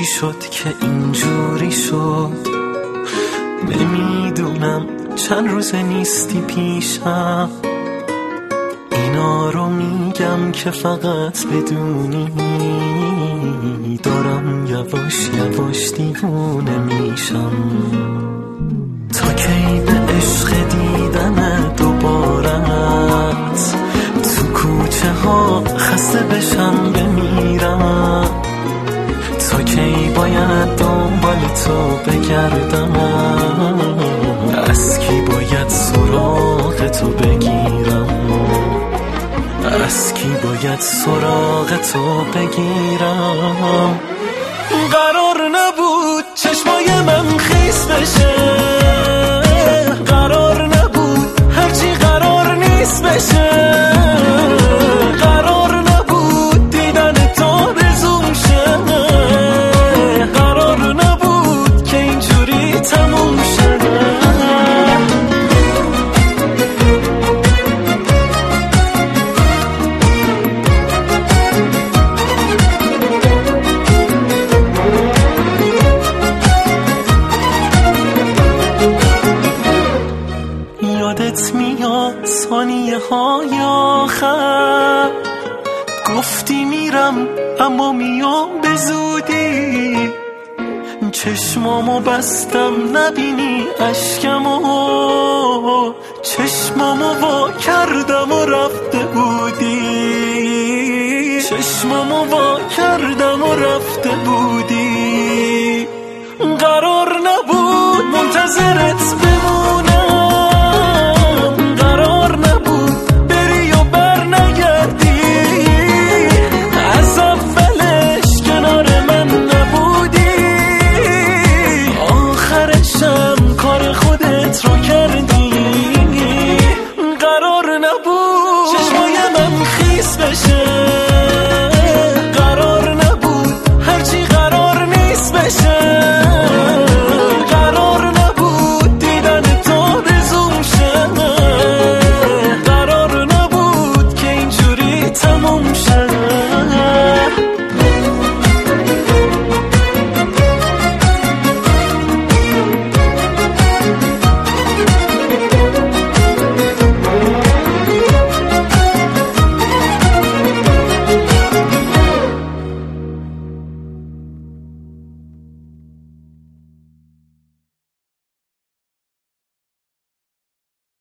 چی شد که اینجوری شد؟ نمیدونم چند روز نیستی پیشم، اینا رو میگم که فقط بدونی دارم یواش یواش دیوونه میشم. تا کی به عشق دیدن دوبارت تو کوچه ها خسته بشم بمیرم؟ تا کی باید دنبال تو بگردم؟ از کی باید سراغ تو بگیرم؟ از کی باید سراغ تو بگیرم؟ قرار نبود چشمای من خیس بشه، قرار نبود هرچی قرار نیست بشه، قرار نبود دیدن تو رزوم شه، قرار نبود که اینجوری تموم شه. یادت میاد ثانیه های آخر گفتی میرم اما میام به زودی، چشمامو بستم نبینی اشکمو، چشمامو وا کردم و رفته بودی، چشمامو وا کردم و رفته بودی. قرار نبود منتظرت